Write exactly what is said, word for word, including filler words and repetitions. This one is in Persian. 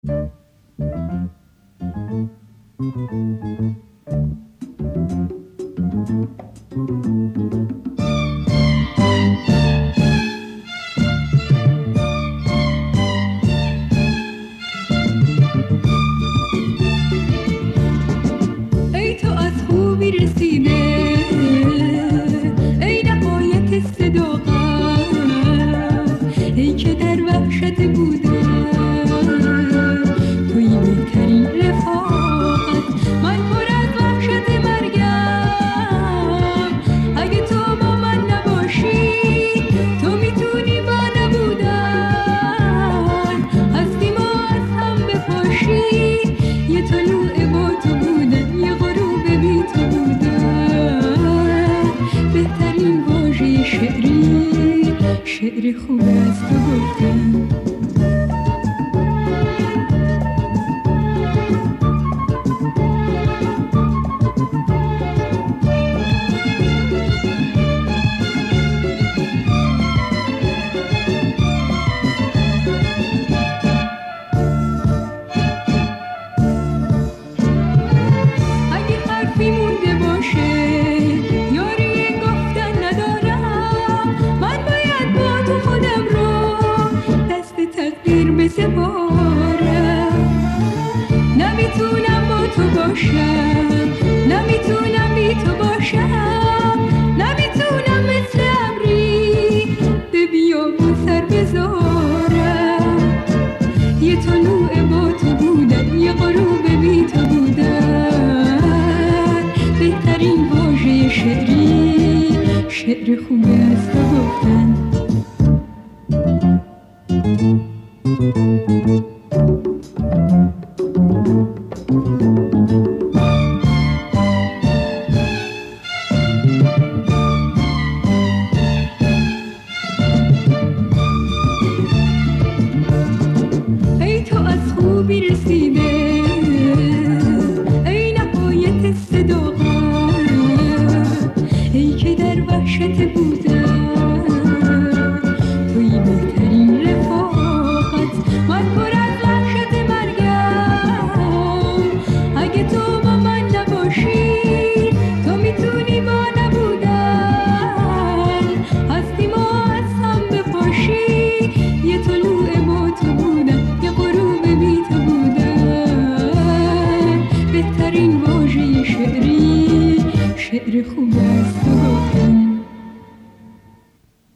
ای تو از خوبی رسیده، ای نهایت صداقت، ای که در وحشت بودم توی بهترین رفاقت. من پر از وحشت مرگم اگه تو با من نباشی. تو میتونی با نبودن هستی ما از هم بپاشی. یه طلوع با تو بودن، یه غروب بی تو بودن، بهترین واژه شعری شعر خوب از تو گفتن. اگه حرفی مونده باشه یاری گفتن ندارم، من باید با تو خودم رو دست تقدیر بسپارم. نمیتونم با تو باشم، نمیتونم بی تو باشم، نمیتونم مثل ابری به بیابون سر بذارم. یه طلوع با تو بودن، یه غروب بی تو بودن، بهترین واژه شعری شعر خوب از تو گفتن.